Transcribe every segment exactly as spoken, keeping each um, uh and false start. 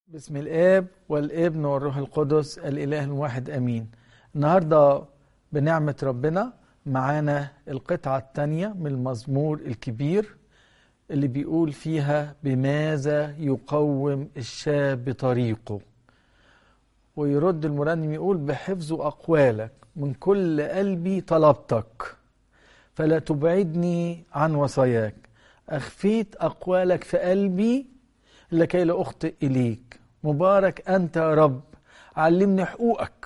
باسم الآب والابن والروح القدس الإله الواحد أمين. النهاردة بنعمة ربنا معانا القطعة الثانية من المزمور الكبير اللي بيقول فيها بماذا يقوم الشاب طريقه، ويرد المرنم يقول بحفظ أقوالك من كل قلبي طلبتك فلا تبعدني عن وصاياك. أخفيت أقوالك في قلبي لكي لا أخطئ إليك. مبارك أنت يا رب، علمني حقوقك.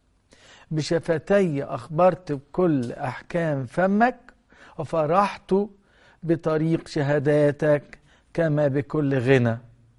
بشفتي أخبرت بكل أحكام فمك، وفرحت بطريق شهاداتك كما بكل غنى.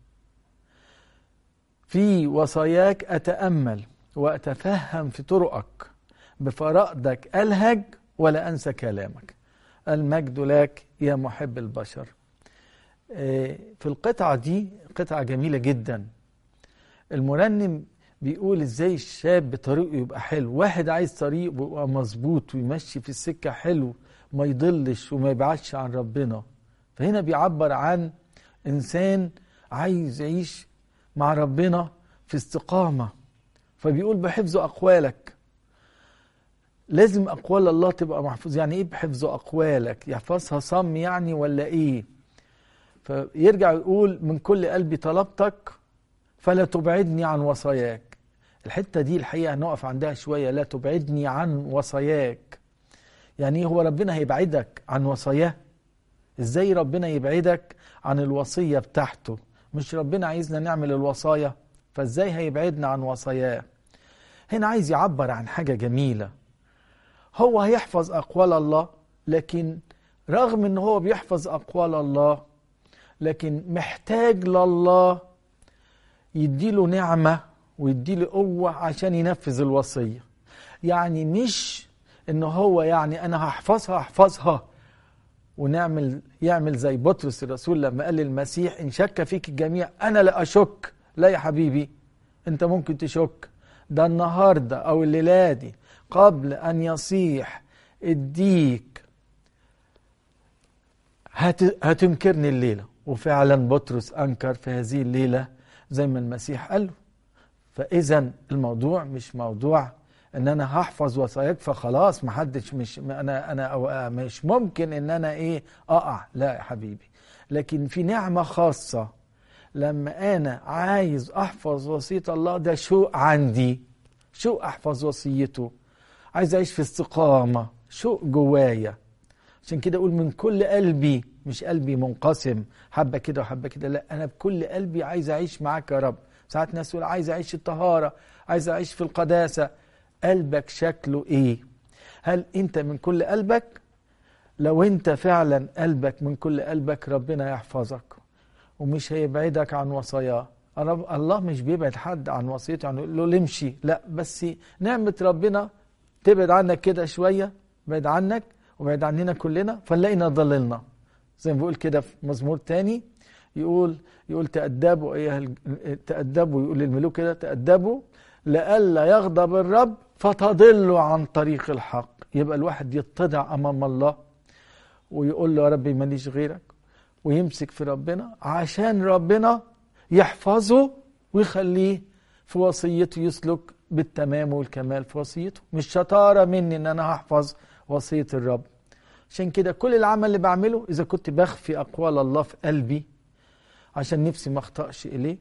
في وصاياك أتأمل وأتفهم في طرقك، بفرائدك ألهج ولا أنسى كلامك. المجد لك يا محب البشر. في القطعة دي قطعة جميلة جدا. المرنم بيقول ازاي الشاب طريقه يبقى حلو. واحد عايز طريقه يبقى مظبوط ويمشي في السكة حلو، ما يضلش وما يبعدش عن ربنا. فهنا بيعبر عن انسان عايز يعيش مع ربنا في استقامة، فبيقول بحفظ أقوالك. لازم أقوال الله تبقى محفوظ. يعني ايه بحفظ أقوالك؟ يحفظها صم يعني ولا ايه؟ فيرجع يقول من كل قلبي طلبتك فلا تبعدني عن وصاياك. الحتة دي الحقيقة هنقف عندها شوية. لا تبعدني عن وصاياك يعني ايه؟ هو ربنا هيبعدك عن وصاياه؟ ازاي ربنا يبعدك عن الوصية بتاعته؟ مش ربنا عايزنا نعمل الوصايا؟ فازاي هيبعدنا عن وصاياه؟ هنا عايز يعبر عن حاجة جميلة. هو هيحفظ أقوال الله، لكن رغم ان هو بيحفظ أقوال الله لكن محتاج لله يديله نعمة ويديله قوة عشان ينفذ الوصية. يعني مش انه هو يعني انا هحفظها هحفظها ونعمل يعمل زي بطرس الرسول لما قال للمسيح ان شك فيك الجميع انا لا اشك. لا يا حبيبي، انت ممكن تشك. ده النهاردة او الليلة دي قبل ان يصيح الديك هت... هتنكرني الليلة. وفعلا بطرس أنكر في هذه الليلة زي ما المسيح قال له. فإذا الموضوع مش موضوع ان انا هحفظ وصاياك فخلاص محدش مش انا انا مش ممكن ان انا ايه اقع. لا يا حبيبي، لكن في نعمة خاصة لما انا عايز احفظ وصية الله. ده شوق عندي، شوق احفظ وصيته، عايز اعيش في استقامة، شوق جوايا. عشان كده اقول من كل قلبي، مش قلبي منقسم حبة كده وحبة كده، لا انا بكل قلبي عايز اعيش معاك يا رب. ساعات ناس يقول عايز اعيش الطهارة، عايز اعيش في القداسة. قلبك شكله ايه؟ هل انت من كل قلبك؟ لو انت فعلا قلبك من كل قلبك ربنا يحفظك ومش هيبعدك عن وصاياه. الله مش بيبعد حد عن وصيته يعني يقول له امشي، لا، بس نعمة ربنا تبعد عنك كده شوية، بعد عنك وبعد عننا كلنا فنلاقينا ضللنا. زي ما بيقول كده في مزمور تاني يقول يقول تأدبوا ايها تأدبوا، يقول للملوك كده تأدبوا لئلا يغضب الرب فتضلوا عن طريق الحق. يبقى الواحد يتضع امام الله ويقول له يا ربي ماليش غيرك، ويمسك في ربنا عشان ربنا يحفظه ويخليه في وصيته يسلك بالتمام والكمال في وصيته. مش شطارة مني ان انا هحفظ وصية الرب. عشان كده كل العمل اللي بعمله اذا كنت بخفي اقوال الله في قلبي عشان نفسي ما اخطأش اليه،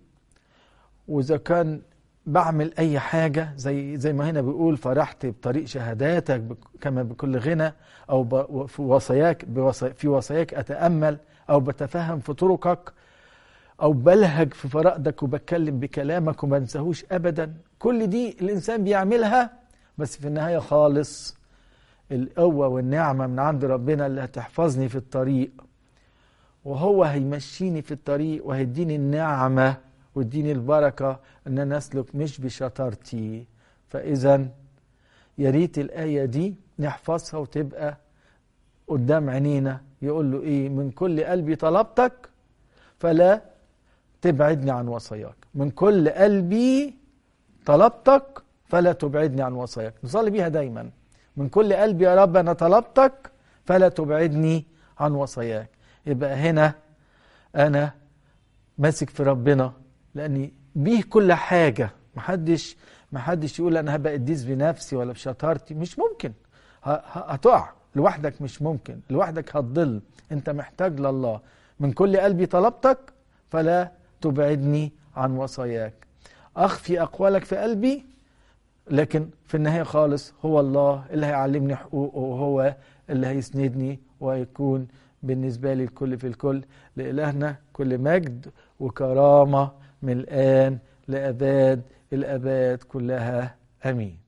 واذا كان بعمل اي حاجة زي زي ما هنا بيقول فرحت بطريق شهاداتك كما بكل غنى، او في وصاياك في وصاياك اتأمل، او بتفهم في طرقك، او بلهج في فرائدك وبتكلم بكلامك وما انساهوش ابدا. كل دي الانسان بيعملها، بس في النهاية خالص القوة والنعمة من عند ربنا اللي هتحفظني في الطريق، وهو هيمشيني في الطريق وهيديني النعمة ويديني البركة ان انا اسلك مش بشطارتي. فاذا يا ريت الآية دي نحفظها وتبقى قدام عينينا. يقول له ايه؟ من كل قلبي طلبتك فلا تبعدني عن وصاياك. من كل قلبي طلبتك فلا تبعدني عن وصاياك. نصلي بيها دايما. من كل قلبي يا رب انا طلبتك فلا تبعدني عن وصاياك. يبقى هنا انا ماسك في ربنا لاني بيه كل حاجة. محدش محدش يقول أنا هبقى قديس بنفسي ولا بشطارتي، مش ممكن. هتقع لوحدك، مش ممكن لوحدك، هتضل. أنت محتاج لله. من كل قلبي طلبتك فلا تبعدني عن وصاياك. أخفي أقوالك في قلبي، لكن في النهاية خالص هو الله اللي هيعلمني حقوقه، وهو اللي هيسندني وهيكون بالنسبة لي الكل في الكل. لإلهنا كل مجد وكرامة من الآن لأباد الأباد كلها. آمين.